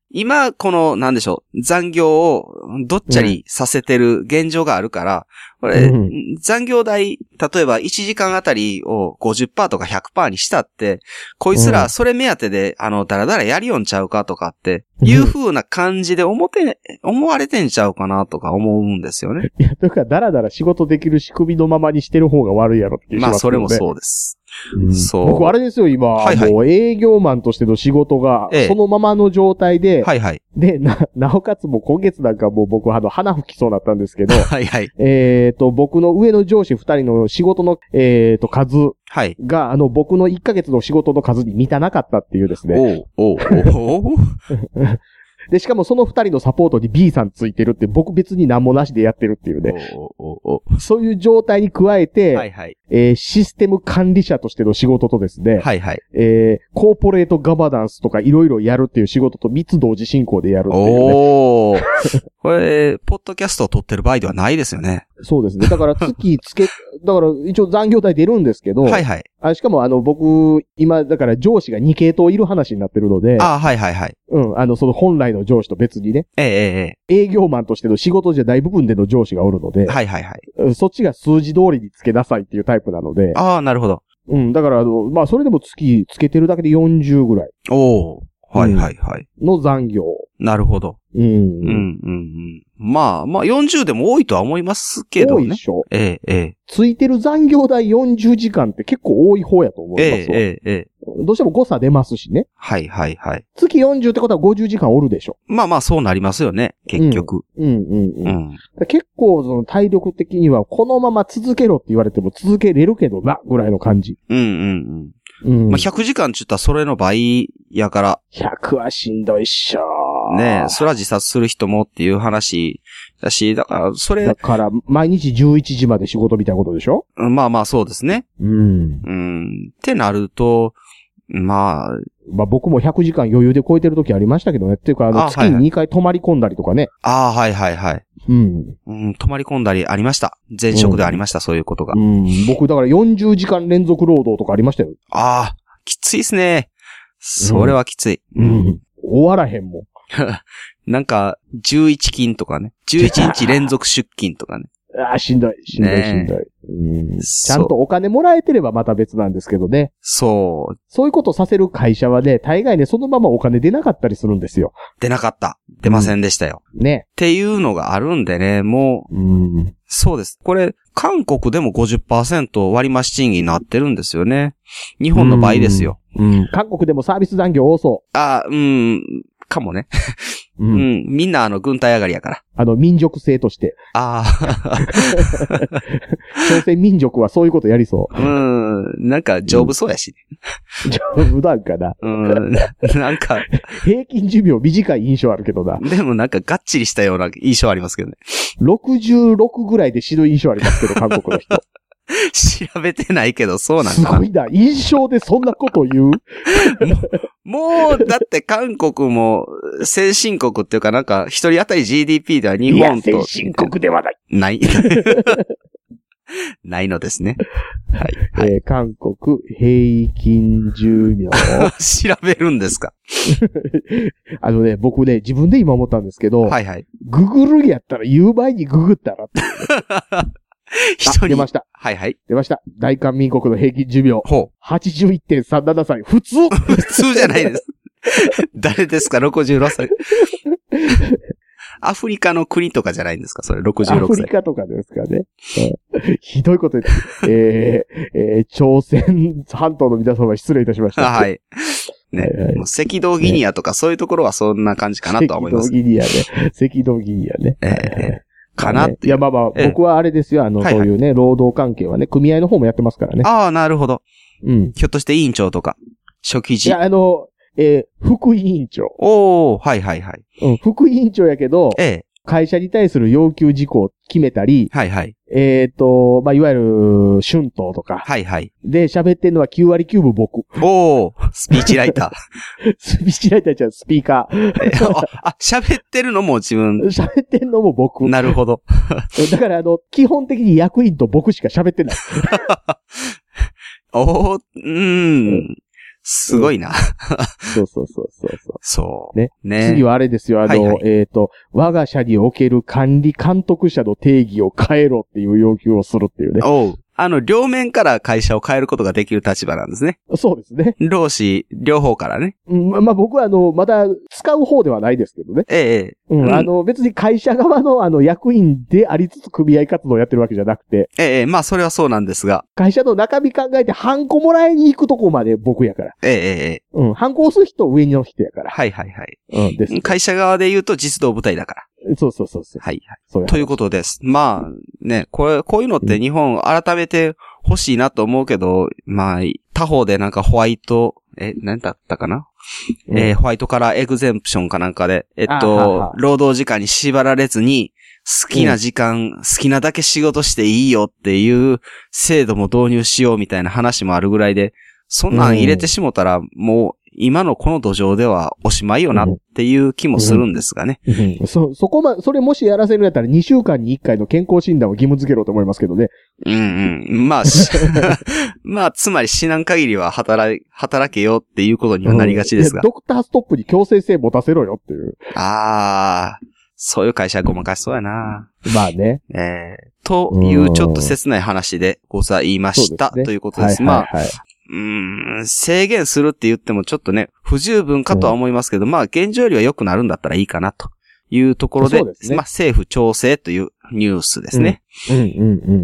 今、この、なんでしょう、残業をどっちゃりさせてる現状があるから、これ、うん、残業代、例えばいちじかんあたりを ごじゅっパーセント とか ひゃくパーセント にしたって、こいつらそれ目当てで、あの、だらだらやりよんちゃうかとかって、いう風な感じで思って、思われてんちゃうかなとか思うんですよね。 いや、というか、だらだら仕事できる仕組みのままにしてる方が悪いやろっていう、ね。 まあ、それもそうです。 うん、そう。僕、あれですよ、今、はいはい、もう営業マンとしての仕事が、そのままの状態で、 はいはい。 で、な、なおかつもう今月なんかもう僕、あの、鼻吹きそうだったんですけど、 はいはい。 えっと、僕の上の上司二人の仕事の、えっと、数はい。 が、あの、僕のいっかげつの仕事の数に満たなかったっていうですね。 おう、おう、おう。 で、しかもその二人のサポートに B さんついてるって、僕別に何もなしでやってるっていうね。 おおおそういう状態に加えて、 はいはい。 えー、システム管理者としての仕事とですね。 はいはい。 えー、コーポレートガバナンスとかいろいろやるっていう仕事とみっつ同時進行でやるっていうね。 おー。これ、ポッドキャストを撮ってる場合ではないですよね。 そうですね。だから月つけ、だから一応残業代出るんですけど。 はいはい。 あ、しかもあの僕、今、だから上司がに系統いる話になってるので。 あ、はいはいはい。 うん、あの、その本来の上司と別にね。 ええええ。 営業マンとしての仕事じゃない部分での上司がおるので。 はいはいはい。 そっちが数字通りにつけなさいっていうタイプなので。 ああ、なるほど。 うん、だからあの、まあそれでも月つけてるだけでよんじゅうぐらい。 おー。はいはいはい。 の残業。 なるほど。 うん。うんうんうん。まあまあよんじゅうでも多いとは思いますけどね。 多いでしょ。 ええええ。 ついてる残業代よんじゅうじかんって結構多い方やと思いますわ。 ええええ。 どうしても誤差出ますしね。 はいはいはい。 月よんじゅうってことはごじゅうじかんおるでしょ。 まあまあそうなりますよね。結局。 うんうんうんうん。うん、結構その体力的にはこのまま続けろって言われても続けれるけどな、ぐらいの感じ。 うんうんうん。 うん、 まあ、ひゃくじかんちゅったらそれの倍やから。 ひゃくはしんどいっしょ。 ねえ、そら自殺する人もっていう話だし、だから、それ。 だから、毎日じゅういちじまで仕事みたいなことでしょ？ まあまあそうですね。 うん。 うん。ってなると、まあ。 まあ僕もひゃくじかん余裕で超えてる時ありましたけどね。っていうか、あの、月ににかい泊まり込んだりとかね。 ああ、はいはいはい。 うん。 うん、泊まり込んだりありました。前職でありました、うん、そういうことが。 うん。僕、だからよんじゅうじかん連続労働とかありましたよ。 ああ、きついっすね。それはきつい。 うん。うん、終わらへんもん。 なんか、じゅういちきんとかね。じゅういちにち連続出勤とかね。 ああ、しんどい、しんどい、しんどい、うん。ちゃんとお金もらえてればまた別なんですけどね。 そう。 そういうことさせる会社はね、大概ね、そのままお金出なかったりするんですよ。 出なかった。出ませんでしたよ。 うん、ね。 っていうのがあるんでね、もう、うん、そうです。これ、韓国でも ごじゅっパーセント 割増賃金になってるんですよね。日本の倍ですよ。 うん。うん、韓国でもサービス残業多そう。 ああ、うん、かもね。うん、うん。みんなあの軍隊上がりやから。 あの民族性として。 ああ。 朝鮮民族はそういうことやりそう。 うん。なんか丈夫そうやし、 ね。うん、丈夫なんかな。 うん。なんか。 平均寿命短い印象あるけどな。 でもなんかがっちりしたような印象ありますけどね。 ろくじゅうろくぐらいで死ぬ印象ありますけど、韓国の人。 調べてないけど、そうなんかな。 すごいな。印象でそんなこと言うもう、 もう、だって韓国も先進国っていうかなんか一人当たり ジーディーピー では日本と。 いや、先進国ではない。 ない。ないのですね。はい。 はい、えー、韓国平均寿命。 調べるんですかあのね、僕ね、自分で今思ったんですけど。 はいはい。 ググるやったら言う前にググったらって。一人。出ました。 はいはい。 出ました。大韓民国の平均寿命。 ほう。 はちじゅういってんさんななさい。普通普通じゃないです。誰ですか ?ろくじゅうろくさい。アフリカの国とかじゃないんですかそれろくじゅうろくさい。 アフリカとかですかね。ひどいこと言って。えー、えー、朝鮮半島の皆様失礼いたしました。 はい。ね、はいはい、もう赤道ギニアとかそういうところはそんな感じかなとは思います。 赤道ギニアね。赤道ギニアね。 えーかなって。 いや、まあまあ、僕はあれですよ。あの、そういうね、労働関係はね、組合の方もやってますからね。 ああ、なるほど。 うん。 ひょっとして委員長とか、初期時。 いや、あの、えー、副委員長。 おー、はいはいはい。 うん、副委員長やけど、 ええ。 会社に対する要求事項を決めたり、 はいはい。 えっ、ー、と、まあ、いわゆる、春闘とか。 はいはい。 で、喋ってんのはきゅうわりきゅうぶ僕。 おー、スピーチライター。スピーチライターじゃん、スピーカー。 あ、喋ってるのも自分。 喋ってんのも僕。 なるほど。 だから、あの、基本的に役員と僕しか喋ってない。 おー、うーん。 すごいな。 そうそうそうそうそう。 そう。 ね。 ね。 次はあれですよ、あの、 はいはい、 えっ、ー、と、我が社における管理監督者の定義を変えろっていう要求をするっていうね。 おう。あの、両面から会社を変えることができる立場なんですね。 そうですね。 労使、両方からね。 うん、ま、まあ、僕はあの、まだ使う方ではないですけどね。 ええ。 うん、うん、あの、別に会社側のあの、役員でありつつ組合活動をやってるわけじゃなくて。 ええ、まあ、それはそうなんですが。 会社の中身考えて、ハンコもらいに行くとこまで僕やから。 ええ、ええ。 うん、ハンコ押す人上の人やから。 はいはいはい。 うん、です。 会社側で言うと実動部隊だから。 そうそうそうそう。 はいはい。 そうということです。まあ、ね、これ、こういうのって日本改めて欲しいなと思うけど、まあ、他方でなんかホワイト、え、何だったかな、うん、えー、ホワイトカラーエグゼンプションかなんかで、えっと、労働時間に縛られずに、好きな時間、うん、好きなだけ仕事していいよっていう制度も導入しようみたいな話もあるぐらいで、そんなん入れてしもたら、もう、今のこの土壌ではおしまいよなっていう気もするんですがね。 うんうんうん、そ、そこま、それもしやらせるんやったらにしゅうかんにいっかいの健康診断を義務付けろと思いますけどね。 うんうん。まあ、まあ、つまり死なん限りは働、働けよっていうことにはなりがちですが。 うん、ドクターストップに強制性持たせろよっていう。 ああ、そういう会社はごまかしそうやな。 まあね。 ええー、というちょっと切ない話でございました、ね、ということです。はいはいはい、まあ、うーん、制限するって言ってもちょっとね、不十分かとは思いますけど、うん、まあ現状よりは良くなるんだったらいいかなというところで、そうですね、まあ政府調整というニュースですね。 うん、うん、うん、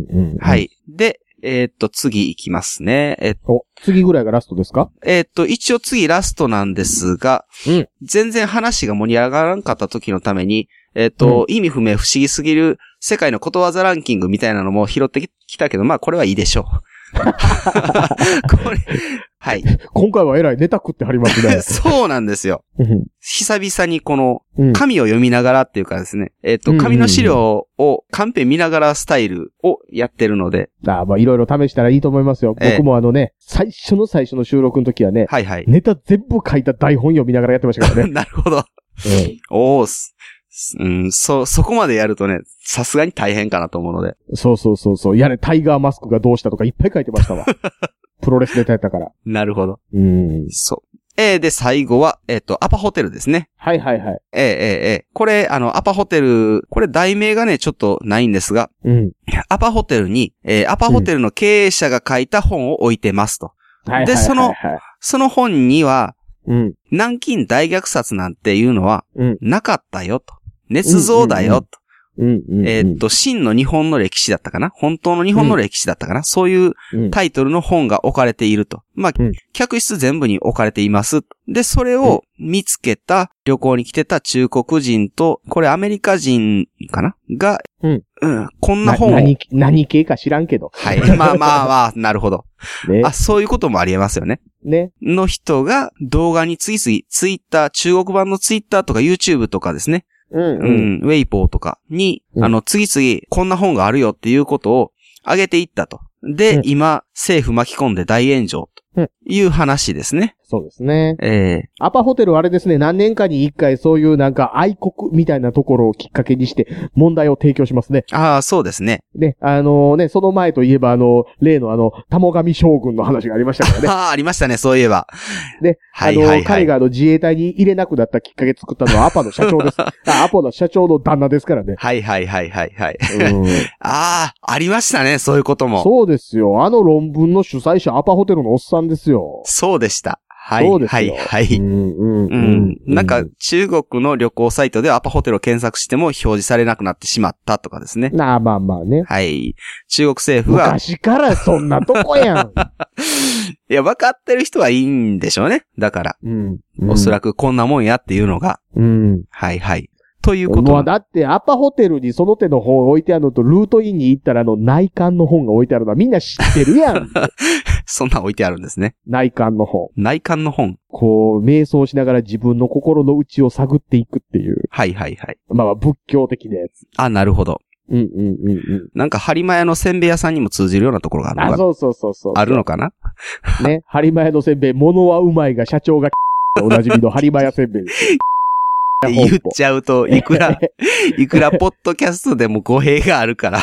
うん。 はい。で、えー、っと、次行きますね。えっと、 次ぐらいがラストですか？ えー、っと、一応次ラストなんですが、うん、全然話が盛り上がらんかった時のために、えー、っと、うん、意味不明不思議すぎる世界のことわざランキングみたいなのも拾ってきたけど、まあこれはいいでしょう。これ、はい。 今回はえらいネタ食ってはりますね。 そうなんですよ。久々にこの、紙を読みながらっていうかですね、えっと、紙の資料をカンペ見ながらスタイルをやってるので。 ああ、まあいろいろ試したらいいと思いますよ。僕もあのね、最初の最初の収録の時はね、 はいはい。 ネタ全部書いた台本読みながらやってましたからね。 なるほど。うん、おーす。うん、そ、そこまでやるとね、さすがに大変かなと思うので。 そうそうそうそう。やれ、タイガーマスクがどうしたとかいっぱい書いてましたわ。プロレスネタやったから。 なるほど。 うん。 そう。えー、で、最後は、えっと、アパホテルですね。 はいはいはい。 えー、えー、えー、これ、あの、アパホテル、これ題名がね、ちょっとないんですが、 うん。 アパホテルに、えー、アパホテルの経営者が書いた本を置いてますと。 はい。 で、その、その本には、 うん。 南京大虐殺なんていうのは、 うん。 なかったよと。捏造だよと。 うんうんうん、 えー、っと、真の日本の歴史だったかな、本当の日本の歴史だったかな、うん、そういうタイトルの本が置かれていると。まあ、うん、客室全部に置かれています。で、それを見つけた、旅行に来てた中国人と、これアメリカ人かなが、 うん。 うん、こんな本を。 何、何系か知らんけど。 はい。まあまあまあ、なるほど。ね、あ、そういうこともありえますよね。 ね。 の人が動画に次々、ツイッター、中国版のツイッターとか YouTube とかですね。 うんうん。うん、 ウェイポーとかに、 うん、 あの、次々、こんな本があるよっていうことを上げていったと。で、うん、今、政府巻き込んで大炎上という話ですね。 そうですね。 ええー。 アパホテルはあれですね、何年かに一回そういうなんか愛国みたいなところをきっかけにして問題を提供しますね。 ああ、そうですね。 ね、あのー、ね、その前といえばあの、例のあの、玉上将軍の話がありましたからね。 ああ、ありましたね、そういえば。 で、はいはいはい、あの、彼があの自衛隊に入れなくなったきっかけ作ったのはアパの社長です。あ、アポの社長の旦那ですからね。 はいはいはいはいはい。 うん、 ああ、ありましたね、そういうことも。 そうですよ。あの論文の主催者アパホテルのおっさんですよ。 そうでした。はい。 そうですよ。 はい。はい。 うんうんうんうん。なんか、中国の旅行サイトでアパホテルを検索しても表示されなくなってしまったとかですね。 ああ、まあまあね。 はい。中国政府は。 昔からそんなとこやん。 いや、分かってる人はいいんでしょうね。だから。 うん。 おそらくこんなもんやっていうのが。 うん。 はいはい。ということもうだってアパホテルにその手の本置いてあるのとルートインに行ったらあの内観の本が置いてあるのはみんな知ってるやん。 そんな置いてあるんですね。 内観の本。 内観の本。 こう、瞑想しながら自分の心の内を探っていくっていう。 はいはいはい。 まあ仏教的なやつ。 あ、なるほど。 うんうんうんうん。 なんか播磨屋のせんべい屋さんにも通じるようなところがあるのかな。 あ、そうそうそうそう。 あるのかなね。播磨屋のせんべい、物はうまいが社長がおなじみの播磨屋せんべい。 言っちゃうと、いくら、いくらポッドキャストでも語弊があるから。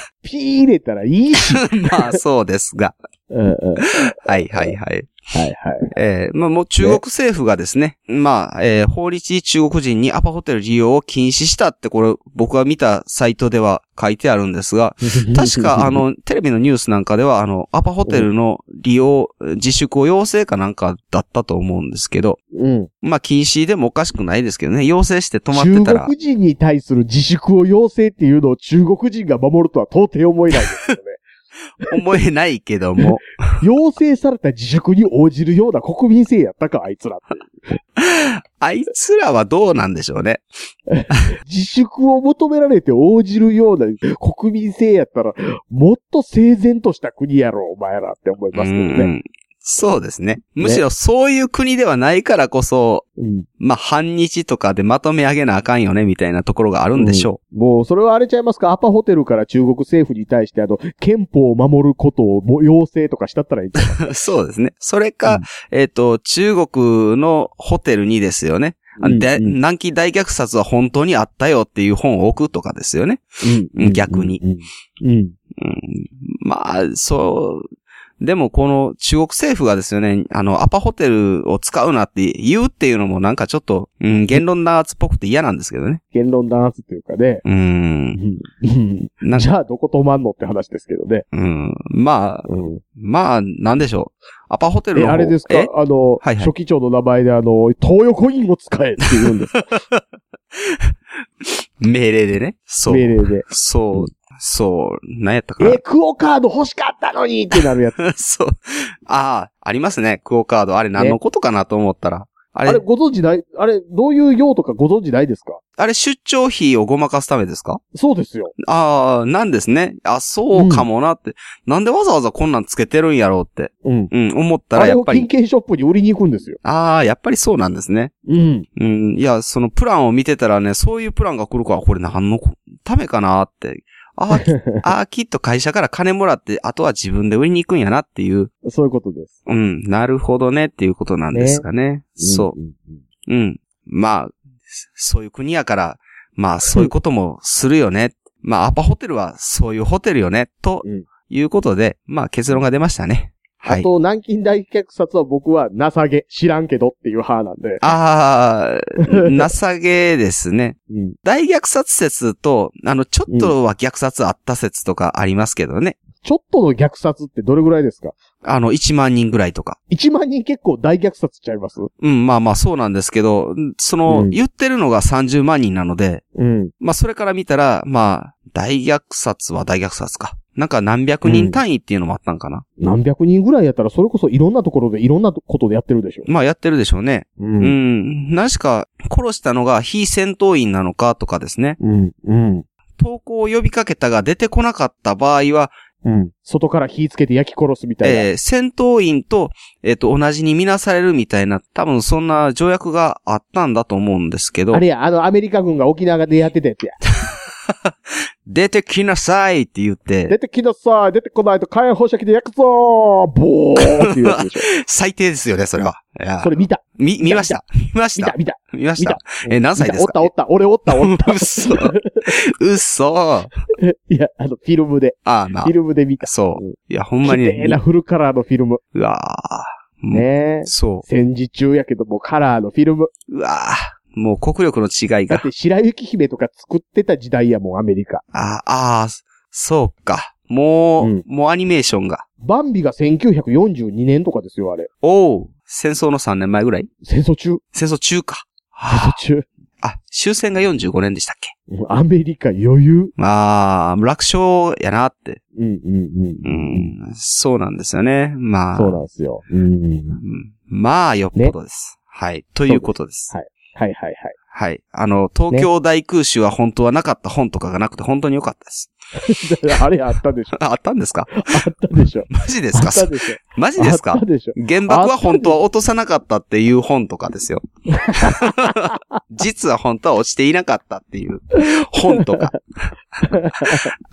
ピー入れたらいいし。 まあそうですが。 うんうん、 はいはいはい。 はいはい。 えー、まあもう中国政府がですね、ねまあ、えー、訪日中国人にアパホテル利用を禁止したってこれ僕が見たサイトでは書いてあるんですが、確かあの、テレビのニュースなんかではあの、アパホテルの利用、自粛を要請かなんかだったと思うんですけど、 うん。まあ禁止でもおかしくないですけどね、要請して止まってたら。 中国人に対する自粛を要請っていうのを中国人が守るとは到底思えないですよね。 思えないけども。 要請された自粛に応じるような国民性やったか、あいつらって。 あいつらはどうなんでしょうね。 自粛を求められて応じるような国民性やったら、もっと整然とした国やろ、お前らって思いますけどね。うんそうですね。むしろそういう国ではないからこそ、ね、まあ、反日とかでまとめ上げなあかんよね、みたいなところがあるんでしょう。うん、もう、それはあれちゃいますか？アパホテルから中国政府に対して、あの、憲法を守ることを要請とかしちゃったらいいんですか？ そうですね。それか、うん、えっと、中国のホテルにですよね。うんうん、で南紀大虐殺は本当にあったよっていう本を置くとかですよね。うん、逆に。うんうんうん、まあ、そう、でもこの中国政府がですよね、あの、アパホテルを使うなって言うっていうのもなんかちょっと、うん、言論弾圧っぽくて嫌なんですけどね。 言論弾圧っていうかね。うーん。じゃあどこ止まんのって話ですけどね。 うん。まあ、うん、まあ、なんでしょう。アパホテルの方。 え、あれですかあの、はいはい、初期長の名前であの、東横インを使えって言うんですか命令でね。そう。 命令で。 そう。そう、何やったかな。 え、クオカード欲しかったのにってなるやつ。 そう。ああ、ありますね、クオカード。あれ何のことかなと思ったら。 あれ、あれご存知ないあれ、どういう用とかご存知ないですか？ あれ、出張費をごまかすためですか？ そうですよ。 ああ、なんですね。あ、そうかもなって、うん。なんでわざわざこんなんつけてるんやろうって。うん。うん、思ったらやっぱり。 あれを金券ショップに売りに行くんですよ。 ああ、やっぱりそうなんですね。 うん。 うん。いや、そのプランを見てたらね、そういうプランが来るから、これ何のためかなって。ああ、あきっと会社から金もらって、あとは自分で売りに行くんやなっていう。 そういうことです。 うん、なるほどねっていうことなんですかね。ねそう、うんうん。うん。まあ、そういう国やから、まあそういうこともするよね。まあアパホテルはそういうホテルよね、ということで、うん、まあ結論が出ましたね。 はい。あと、南京大虐殺は僕は情け、知らんけどっていう派なんで。 ああ、情けですね。うん、大虐殺説と、あの、ちょっとは虐殺あった説とかありますけどね。 うん、ちょっとの虐殺ってどれぐらいですか？ あの、いちまんにんぐらいとか。 いちまんにん結構大虐殺ちゃいます？ うん、まあまあそうなんですけど、その、うん、言ってるのがさんじゅうまんにんなので、うん、まあそれから見たら、まあ、大虐殺は大虐殺か。なんか何百人単位っていうのもあったんかな、 うん、何百人ぐらいやったらそれこそいろんなところでいろんなことでやってるでしょ。 まあやってるでしょうね。うん。うん。何しか殺したのが非戦闘員なのかとかですね。うん。うん。投降を呼びかけたが出てこなかった場合は、 うん。外から火つけて焼き殺すみたいな。 えー、戦闘員と、えっと、同じに見なされるみたいな、多分そんな条約があったんだと思うんですけど。 あれや、あのアメリカ軍が沖縄でやってたやつや。 出てきなさいって言って。 出てきなさい出てこないと火炎放射器で焼くぞーボーっていうやつでしょ。 最低ですよね、それは。 いやそれ見た。 見、見ました。見ました。 見た、見た。 見ました。え、何歳ですか？ おったおった、俺おったおった。 嘘。嘘。 いや、あの、フィルムで。 ああ、な。 フィルムで見た。 そう。いや、ほんまにね。 綺麗なフルカラーのフィルム。 うわー。ねえ。 そう。 戦時中やけども、カラーのフィルム。 うわー。もう国力の違いが。 だって白雪姫とか作ってた時代やもん、アメリカ。 ああ、そうか。もう、うん、もうアニメーションが。 バンビがせんきゅうひゃくよんじゅうにねんとかですよ、あれ。 おお、戦争のさんねんまえぐらい？ 戦争中。 戦争中か。 戦争中。 あ、終戦がよんじゅうごねんでしたっけ？ アメリカ余裕。 まあ、楽勝やなって。 うんうんうん。 うん、そうなんですよね。まあ。 そうなんですよ。うん、うん、 まあ、よっぽどです。ね、はい。ということです。 はい。はいはいはい。 はい。あの、東京大空襲は本当はなかった本とかがなくて本当に良かったです。 あれあったでしょ。 あったんですか？ あったでしょ。 マジですか？ あったでしょ。 マジですか？ あったでしょ。 原爆は本当は落とさなかったっていう本とかですよ。実は本当は落ちていなかったっていう本とか。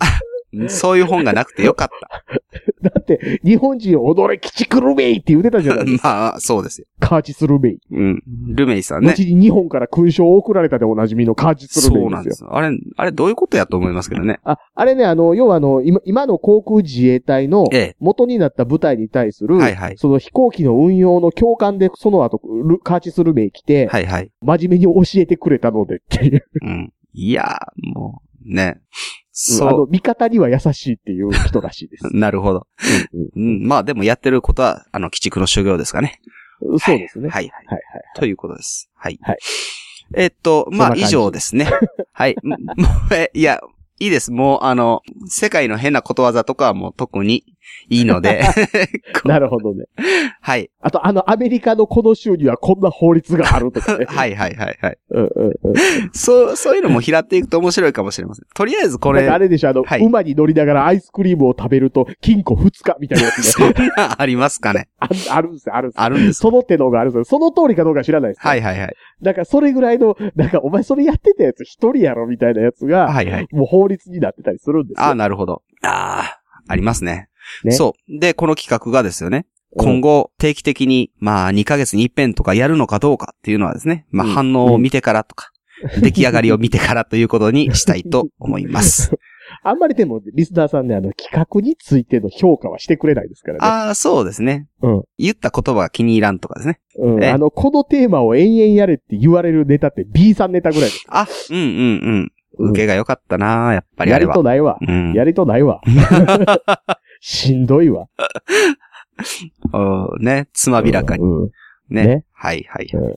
そういう本がなくてよかった。 だって、日本人踊れ、鬼畜ルメイって言ってたじゃないですか。 まあ、そうですよ。 カーチスルメイ。 うん。ルメイさんね。 後に日本から勲章を送られたでおなじみのカーチスルメイですよ。 そうなんですよ。あれ、あれどういうことやと思いますけどね。 あ、あれね、あの、要はあの、今、今の航空自衛隊の元になった部隊に対する、 はいはい。 その飛行機の運用の教官で、その後、カーチスルメイ来て、 はいはい。 真面目に教えてくれたのでっていう。 うん。いやー、もう、ね。 そう。あの、味方には優しいっていう人らしいです。 なるほど。うん、うん。まあでもやってることは、あの、鬼畜の修行ですかね。 そうですね。 はい、はい、はい。 はい、はい。 ということです。はい。 はい。 えっと、まあ以上ですね。はい。もう、え、いや、いいです。もう、あの、世界の変なことわざとかはもう特にいいので。 なるほどね。 はい。 あと、あの、アメリカのこの州にはこんな法律があるとかね。 はいはいはいはい。 うんうんうん。 そう、そういうのも拾っていくと面白いかもしれません。とりあえずこれ。 あれでしょ、あの、はい、馬に乗りながらアイスクリームを食べると、金庫ふつかみたいなやつね。 そんなありますかね。 あ、あるんですよ、あるんですよ。 あるんです。 その手のがあるんですよ。その通りかどうか知らないです。 はいはいはい。 だからそれぐらいの、なんかお前それやってたやつ一人やろみたいなやつが、 はいはい。 もう法律になってたりするんですよ。 ああ、なるほど。ああ、ありますね。ね。そう。で、この企画がですよね。今後、定期的に、まあ、にかげつに一遍とかやるのかどうかっていうのはですね、まあ、反応を見てからとか、うん、出来上がりを見てからということにしたいと思います。 あんまりでも、リスナーさんね、あの、企画についての評価はしてくれないですからね。 ああ、そうですね。うん。言った言葉が気に入らんとかですね。 うん。あの、このテーマを延々やれって言われるネタって ビーさん ネタぐらいです。 あ、うんうんうん。受けが良かったな、やっぱりあれは。 やりとないわ。うん、やりとないわ。しんどいわ。 おね、つまびらかに。うん、ね, ね。はいはい、 うん。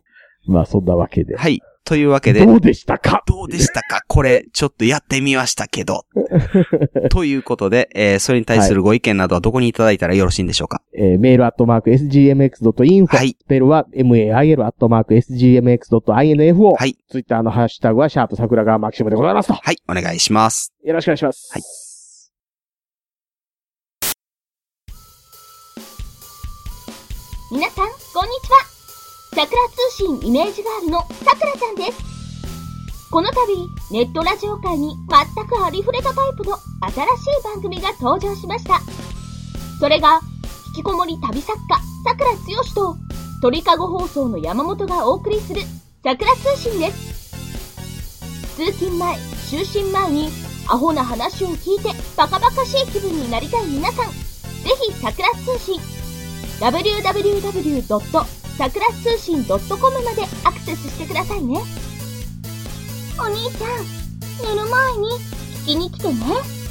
まあそんなわけで。 はい。というわけで。 どうでしたかどうでしたかこれ、ちょっとやってみましたけど。ということで、えー、それに対するご意見などはどこにいただいたらよろしいんでしょうか、 はい、えー、メールアットマーク エスジーエムエックスドットインフォ。はい。スペルは メール アットマーク エスジーエムエックスドットインフォ。はい。ツイッターのハッシュタグはシャープ桜川マキシムでございますと。 はい。お願いします。 よろしくお願いします。はい。 皆さん、こんにちは。桜通信イメージガールのさくらちゃんです。この度、ネットラジオ界に全くありふれたタイプの新しい番組が登場しました。それが、引きこもり旅作家、さくらつよしと、鳥かご放送の山本がお送りする桜通信です。通勤前、就寝前に、アホな話を聞いてバカバカしい気分になりたい皆さん、ぜひ桜通信、ダブリューダブリューダブリュードットさくら通信ドットコム までアクセスしてくださいね。お兄ちゃん、寝る前に聞きに来てね。